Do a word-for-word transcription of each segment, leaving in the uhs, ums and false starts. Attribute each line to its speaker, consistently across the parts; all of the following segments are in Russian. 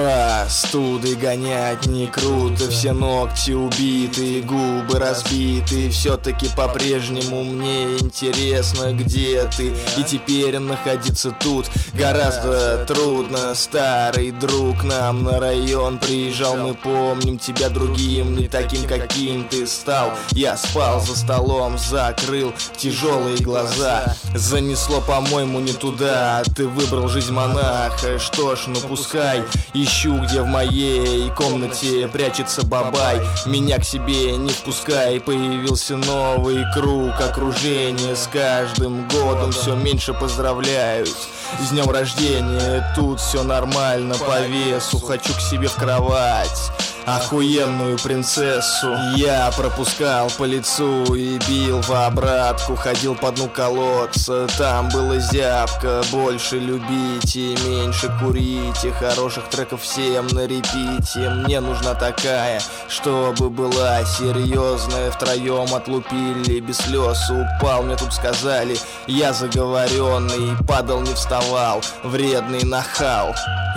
Speaker 1: Простуды гонять не круто, все ногти убиты, губы разбиты. Все-таки по-прежнему мне интересно, где ты. И теперь находиться тут гораздо трудно. Старый друг нам на район приезжал, мы помним тебя другим, не таким, каким ты стал. Я спал за столом, закрыл тяжелые глаза. Занесло, по-моему, не туда, ты выбрал жизнь монаха. Что ж, ну пускай. Ищу, где в моей комнате прячется бабай. Меня к себе не впускай. Появился новый круг окружения. С каждым годом все меньше поздравляют с днем рождения. Тут все нормально по весу. Хочу к себе в кровать охуенную принцессу. Я пропускал по лицу и бил в обратку. Ходил по дну колодца, там была зябко. Больше любите, меньше курите. Хороших треков всем на репите. Мне нужна такая, чтобы была серьезная. Втроем отлупили, без слез упал. Мне тут сказали, я заговоренный. Падал, не вставал, вредный нахал.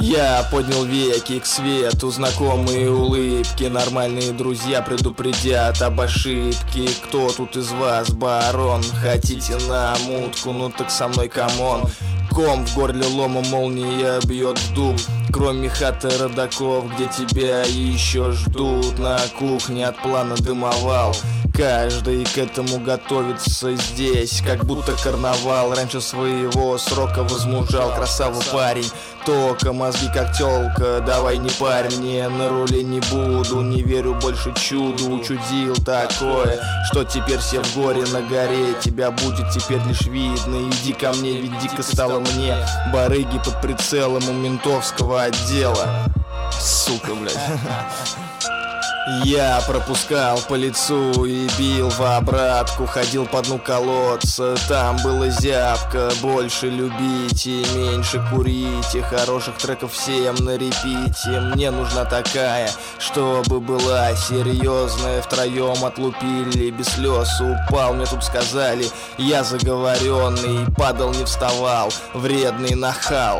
Speaker 1: Я поднял веки к свету, знакомые улыбки. Нормальные друзья предупредят об ошибке. Кто тут из вас барон? Хотите на мутку? Ну так со мной камон. Ком в горле лома, молния бьет в дуб. Кроме хаты родаков, где тебя еще ждут. На кухне от плана дымовал. Каждый к этому готовится здесь, как будто карнавал. Раньше своего срока возмужал, красава парень. Тока, мозги как тёлка, давай не парь мне. На руле не буду, не верю больше чуду. Учудил такое, что теперь все в горе на горе. Тебя будет теперь лишь видно, иди ко мне, ведь дико стало мне. Барыги под прицелом у ментовского отдела. Сука, блядь. Я пропускал по лицу и бил в обратку. Ходил по дну колодца, там была зябко. Больше любите, меньше курите. Хороших треков всем на репите. Мне нужна такая, чтобы была серьезная. Втроем отлупили, без слез упал. Мне тут сказали, я заговоренный. Падал, не вставал, вредный нахал.